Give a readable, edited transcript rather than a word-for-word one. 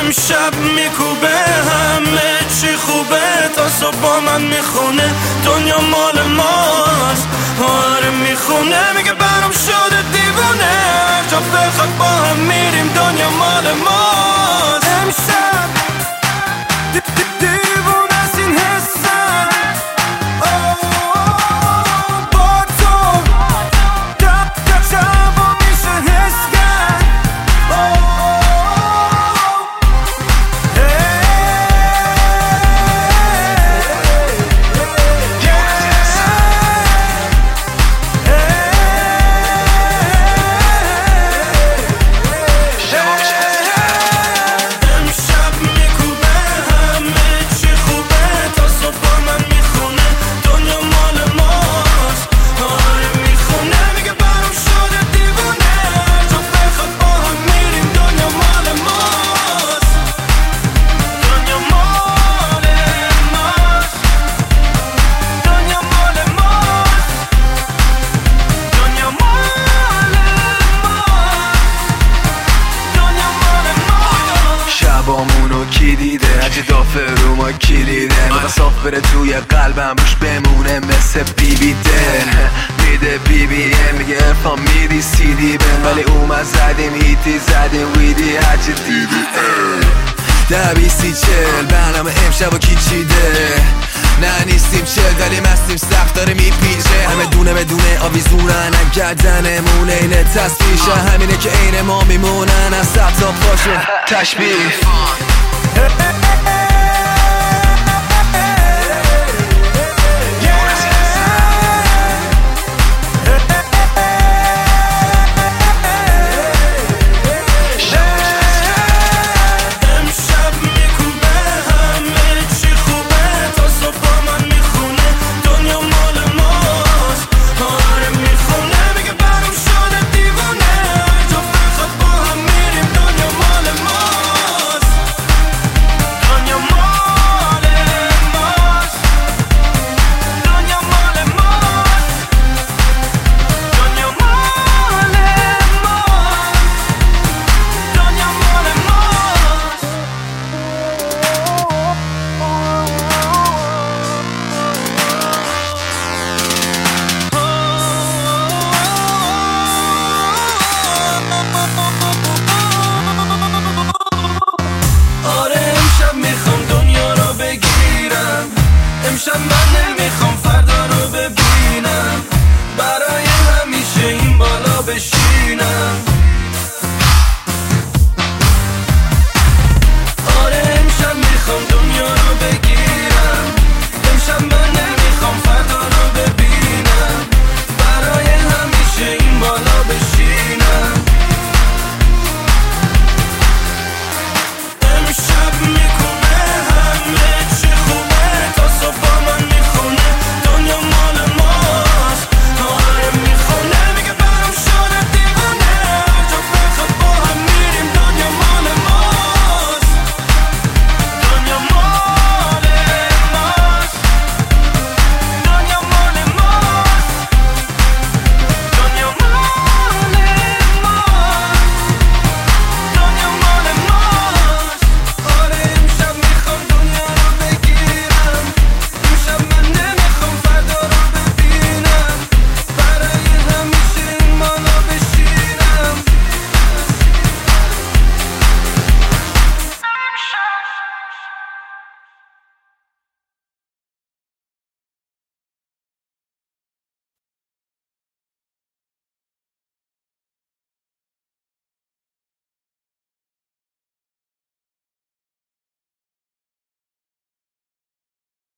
امشب میکوبه همه چی خوبه، تا صبح با من میخونه دنیا مال ماست. آره میخونه میگه برام شده دیوونه، هر جا بخواد با هم میریم دنیا مال ماست. امشب دیوونه است این حسم، با تو در شبا میشه حس کرد. شبامونو کی دیده؟ هرچی دافه رو ما کلیده، میخوا صاف بره توی قلبم روش بمونه مثل بیبیده. میده BBM میگه افام میدی CD بهم، ولی اومد زدیم هیتی زدیم ویدی هرچی دیدی. 10-20-40 برنامه امشب کی چیده؟ نه نیستیم چل ولی مستیم سخت داره میپیچه، همه دونه بدونه آویزونن گردنمون اینه تصفیشه، همینه که عین ما میمونن از سبتا پاشون تشبیه.